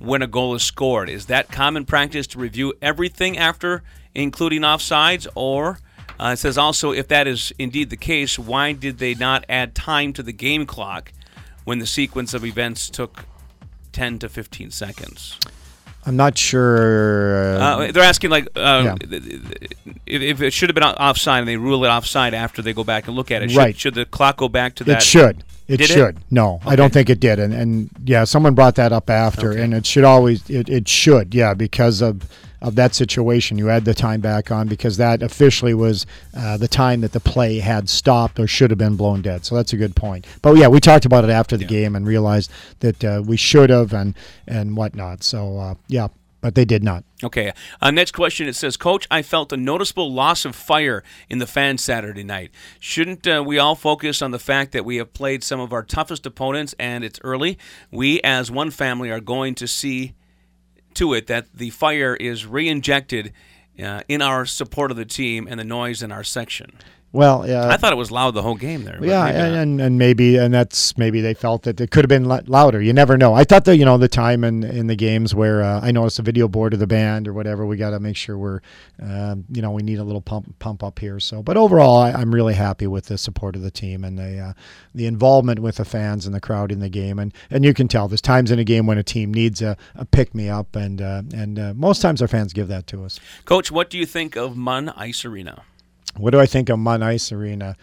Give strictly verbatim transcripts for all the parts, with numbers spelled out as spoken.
when a goal is scored. Is that common practice to review everything after, including offsides? Or uh, it says also, if that is indeed the case, why did they not add time to the game clock when the sequence of events took ten to fifteen seconds? I'm not sure. Uh, uh, they're asking, like, uh, yeah. if, if it should have been offside and they rule it offside after they go back and look at it. Should, right. should the clock go back to that? It should. It did should. It? No, okay. I don't think it did. And, and yeah, someone brought that up after, okay. and it should always, it, it should, yeah, because of, of that situation. You add the time back on because that officially was uh, the time that the play had stopped or should have been blown dead. So that's a good point. But yeah, we talked about it after the yeah. game and realized that uh, we should have and, and whatnot. So uh, yeah. But they did not. Okay. Uh, next question. It says, Coach, I felt a noticeable loss of fire in the fans Saturday night. Shouldn't uh, we all focus on the fact that we have played some of our toughest opponents and it's early? We, as one family, are going to see to it that the fire is re-injected uh, in our support of the team and the noise in our section. Well, uh, I thought it was loud the whole game there. Yeah, and, and and maybe and that's maybe they felt that it could have been louder. You never know. I thought that you know the time in, in the games where uh, I noticed a video board of the band or whatever. We got to make sure we're, uh, you know, we need a little pump pump up here. So, but overall, I, I'm really happy with the support of the team and the uh, the involvement with the fans and the crowd in the game. And and you can tell there's times in a game when a team needs a, a pick me up, and uh, and uh, most times our fans give that to us. Coach, what do you think of Munn Ice Arena? What do I think of Munn Ice Arena?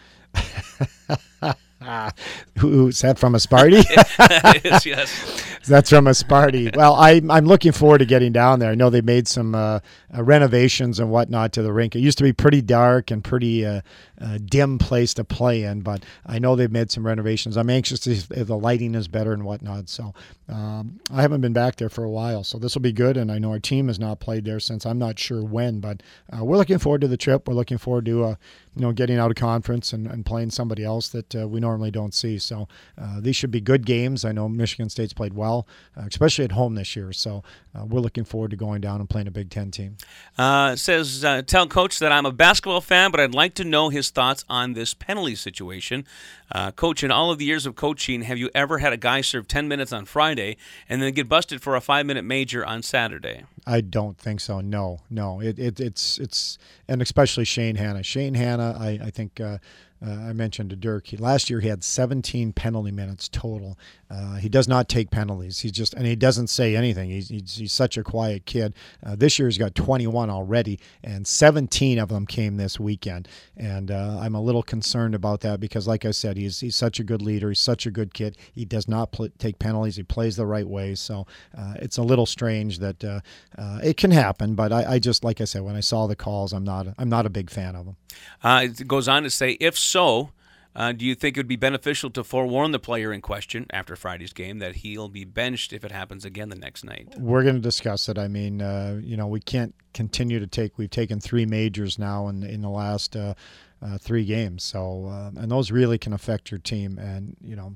Who's that from a Sparty? It is, yes. That's from a Sparty. Well, I, I'm looking forward to getting down there. I know they made some uh, uh, renovations and whatnot to the rink. It used to be pretty dark and pretty uh, uh, dim place to play in, but I know they've made some renovations. I'm anxious to see if the lighting is better and whatnot. So um, I haven't been back there for a while, so this will be good. And I know our team has not played there since I'm not sure when, but uh, we're looking forward to the trip. We're looking forward to uh, you know getting out of conference and, and playing somebody else that uh, we normally don't see. So uh, these should be good games. I know Michigan State's played well, uh, especially at home this year. So uh, we're looking forward to going down and playing a Big Ten team. Uh, says, uh, tell Coach that I'm a basketball fan, but I'd like to know his thoughts on this penalty situation. Uh, Coach, in all of the years of coaching, have you ever had a guy serve ten minutes on Friday and then get busted for a five-minute major on Saturday? I don't think so. No, no. It, it it's it's and especially Shane Hanna. Shane Hanna, I I think. Uh, Uh, I mentioned to Dirk, he, last year he had seventeen penalty minutes total. Uh, he does not take penalties. He's just, and he doesn't say anything. He's he's, he's such a quiet kid. Uh, this year he's got twenty-one already, and seventeen of them came this weekend. And uh, I'm a little concerned about that because, like I said, he's he's such a good leader. He's such a good kid. He does not pl- take penalties. He plays the right way. So uh, it's a little strange that uh, uh, it can happen. But I, I just, like I said, when I saw the calls, I'm not I'm not a big fan of them. Uh, it goes on to say, if so, uh, do you think it would be beneficial to forewarn the player in question after Friday's game that he'll be benched if it happens again the next night? We're going to discuss it. I mean, uh, you know, we can't continue to take. We've taken three majors now in in the last uh, uh, three games. So, uh, and those really can affect your team. And you know,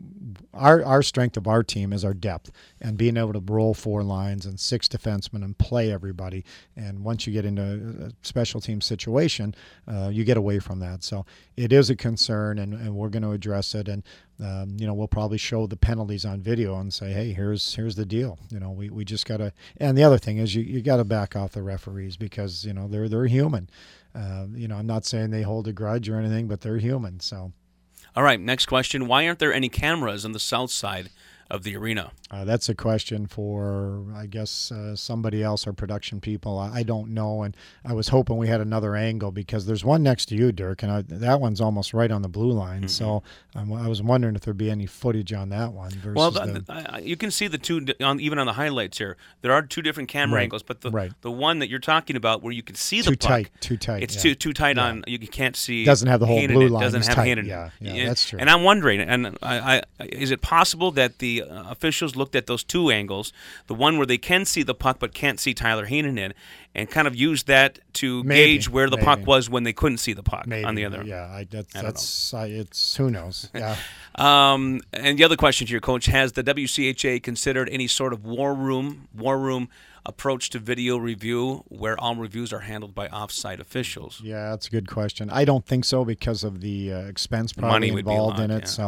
our our strength of our team is our depth and being able to roll four lines and six defensemen and play everybody. And once you get into a special team situation, uh, you get away from that. So it is a concern, and, and we're going to address it. And um, you know, we'll probably show the penalties on video and say, hey, here's here's the deal. You know, we, we just got to. And the other thing is you, you got to back off the referees because you know they're they're human. Uh, you know, I'm not saying they hold a grudge or anything, but they're human. So. All right, next question. Why aren't there any cameras on the south side of the arena? Uh, that's a question for, I guess, uh, somebody else, our production people. I, I don't know, and I was hoping we had another angle because there's one next to you, Dirk, and I, that one's almost right on the blue line. Mm-hmm. So um, I was wondering if there'd be any footage on that one. Versus well, the, I, you can see the two, on, even on the highlights here. There are two different camera right, angles, but the right. the one that you're talking about where you can see too the puck. Too tight, too tight. It's yeah. too too tight yeah. on, you can't see. Doesn't have the whole blue line. Doesn't It's have tight. Hanen. Yeah, yeah, that's true. And I'm wondering, and I, I, is it possible that the uh, officials looked at those two angles, the one where they can see the puck but can't see Tyler Hanen in, and kind of used that to maybe, gauge where the maybe. puck was when they couldn't see the puck maybe, on the other? Yeah, I, that's, I that's I, it's who knows. Yeah. um, and the other question to your coach: has the W C H A considered any sort of war room, war room approach to video review where all reviews are handled by off-site officials? Yeah, that's a good question. I don't think so because of the uh, expense probably Money would be involved a lot, in it. yeah. So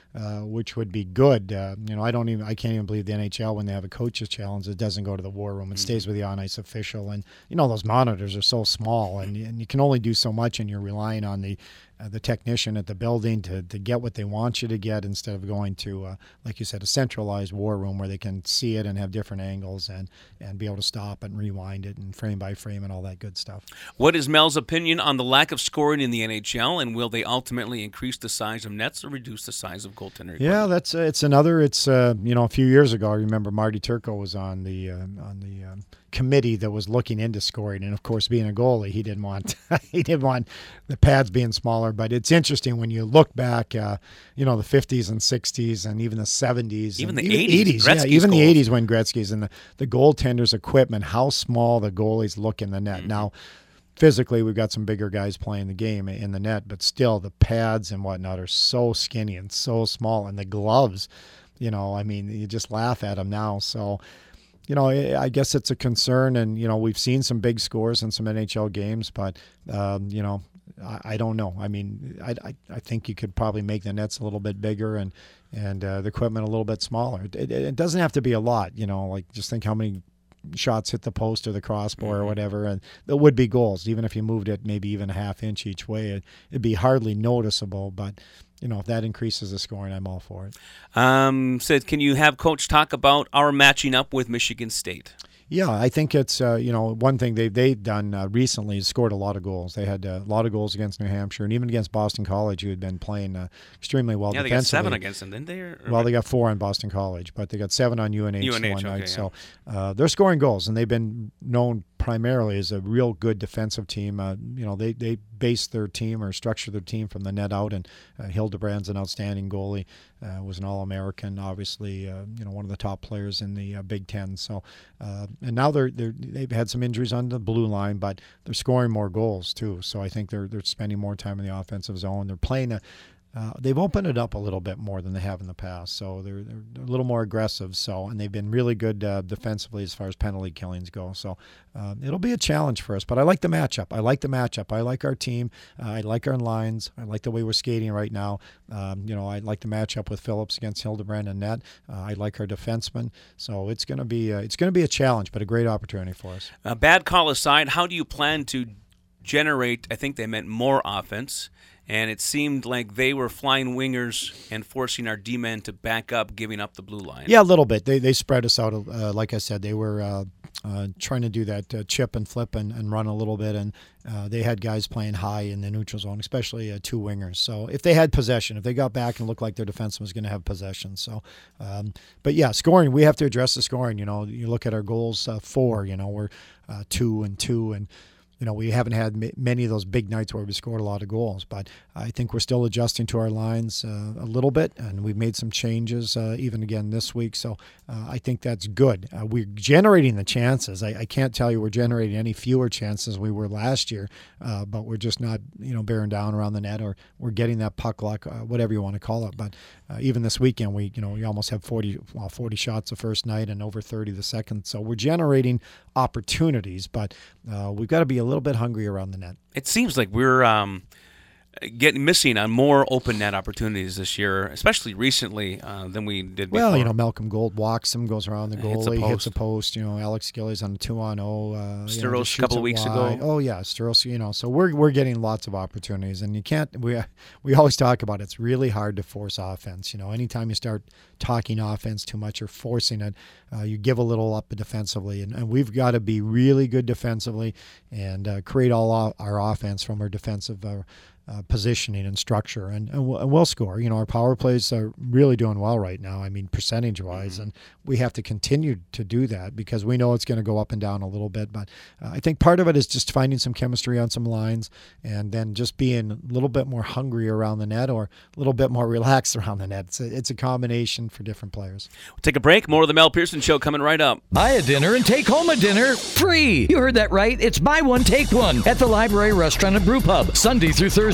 uh, which would be good. Uh, you know, I don't even I can't even believe the N H L, when they have a coaches challenge, it doesn't go to the war room. It mm-hmm. stays with the on ice official, and you know those monitors are so small, and and you can only do so much, and you're relying on the uh, the technician at the building to to get what they want you to get, instead of going to uh, like you said, a centralized war room where they can see it and have different angles and and be able to stop and rewind it and frame by frame and all that good stuff. What is Mel's opinion on the lack of scoring in the N H L, and will they ultimately increase the size of nets or reduce the size of goaltender equipment? Yeah, that's uh, it's another. It's uh, you know a few years ago, I remember Marty Turco was on the uh, on the um, committee that was looking into scoring, and of course, being a goalie, he didn't want he didn't want the pads being smaller. But it's interesting when you look back, uh, you know, the fifties and sixties and even the seventies, even and the even eighties, yeah, even goals. the eighties when Gretzky's and the the goaltenders' equipment, how small the goalies look in the net. Mm-hmm. Now, physically, we've got some bigger guys playing the game in the net, but still, the pads and whatnot are so skinny and so small, and the gloves, you know, I mean, you just laugh at them now. So, you know, I guess it's a concern, and you know, we've seen some big scores in some N H L games, but um, you know, I, I don't know. I mean, I, I I think you could probably make the nets a little bit bigger and and uh, the equipment a little bit smaller. It, it, it doesn't have to be a lot, you know. Like just think how many shots hit the post or the crossbar mm-hmm. or whatever, and there would be goals. Even if you moved it maybe even a half inch each way, it, it'd be hardly noticeable. But you know, if that increases the scoring, I'm all for it. Um, said, can you have Coach talk about our matching up with Michigan State? Yeah, I think it's, uh, you know, one thing they've, they've done uh, recently is scored a lot of goals. They had uh, a lot of goals against New Hampshire and even against Boston College, who had been playing uh, extremely well yeah, defensively. Yeah, they got seven against them, didn't they? Or, or well, they got four on Boston College, but they got seven on U N H, U N H one okay, night. Yeah. So uh, they're scoring goals, and they've been known primarily as a real good defensive team. Uh, you know, they, they base their team or structure their team from the net out, and uh, Hildebrand's an outstanding goalie, uh, was an All-American, obviously, uh, you know, one of the top players in the uh, Big Ten. So, uh, and now they're, they're, they've had some injuries on the blue line, but they're scoring more goals too. So I think they're they're spending more time in the offensive zone. They're playing a Uh, they've opened it up a little bit more than they have in the past, so they're, they're a little more aggressive. So, and they've been really good uh, defensively as far as penalty killings go. So, uh, it'll be a challenge for us. But I like the matchup. I like the matchup. I like our team. Uh, I like our lines. I like the way we're skating right now. Um, you know, I like the matchup with Phillips against Hildebrand and net. Uh, I like our defensemen. So it's going to be a, it's going to be a challenge, but a great opportunity for us. Uh, bad call aside, how do you plan to generate? I think they meant more offense. And it seemed like they were flying wingers and forcing our D-men to back up, giving up the blue line. Yeah, a little bit. They they spread us out. Uh, like I said, they were uh, uh, trying to do that uh, chip and flip and, and run a little bit. And uh, they had guys playing high in the neutral zone, especially uh, two wingers. So if they had possession, if they got back and looked like their defenseman was going to have possession. So, um, but yeah, scoring, we have to address the scoring. You know, you look at our goals, uh, four, you know, we're uh, two and two. And you know, we haven't had m- many of those big nights where we scored a lot of goals, but I think we're still adjusting to our lines uh, a little bit, and we've made some changes uh, even again this week. So uh, I think that's good. Uh, we're generating the chances. I, I can't tell you we're generating any fewer chances than we were last year, uh, but we're just not, you know, bearing down around the net, or we're getting that puck luck, uh, whatever you want to call it. But uh, even this weekend, we, you know, we almost have forty, well, forty shots the first night and over thirty the second. So we're generating opportunities, but uh, we've got to be a little bit hungry around the net. It seems like we're um, getting missing on more open net opportunities this year, especially recently uh, than we did before. Well, you know, Malcolm Gold walks him, goes around the goalie, hits a post. hits a post. You know, Alex Gillies on a two on oh. Uh, Sturros you know, a couple of weeks wide. ago. Oh yeah, Sturros. You know, so we're we're getting lots of opportunities, and you can't. We we always talk about it. It's really hard to force offense. You know, anytime you start talking offense too much or forcing it, uh, you give a little up defensively, and, and we've got to be really good defensively and uh, create all our offense from our defensive uh, uh, positioning and structure, and, and, we'll, and we'll score. You know, our power plays are really doing well right now, I mean, percentage-wise, mm-hmm. and we have to continue to do that because we know it's going to go up and down a little bit, but uh, I think part of it is just finding some chemistry on some lines and then just being a little bit more hungry around the net or a little bit more relaxed around the net. It's a, it's a combination for different players. We'll take a break. More of the Mel Pearson Show coming right up. Buy a dinner and take home a dinner free. You heard that right. It's buy one, take one at the Library Restaurant and Brew Pub, Sunday through Thursday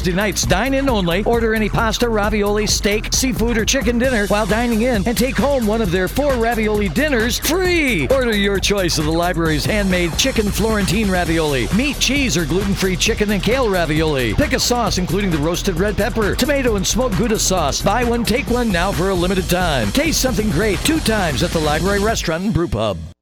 Wednesday nights, dine in only. Order any pasta, ravioli, steak, seafood, or chicken dinner while dining in and take home one of their four ravioli dinners free. Order your choice of the library's handmade chicken Florentine ravioli, meat, cheese, or gluten-free chicken and kale ravioli. Pick a sauce including the roasted red pepper, tomato, and smoked Gouda sauce. Buy one, take one now for a limited time. Taste something great two times at the Library Restaurant and Brew Pub.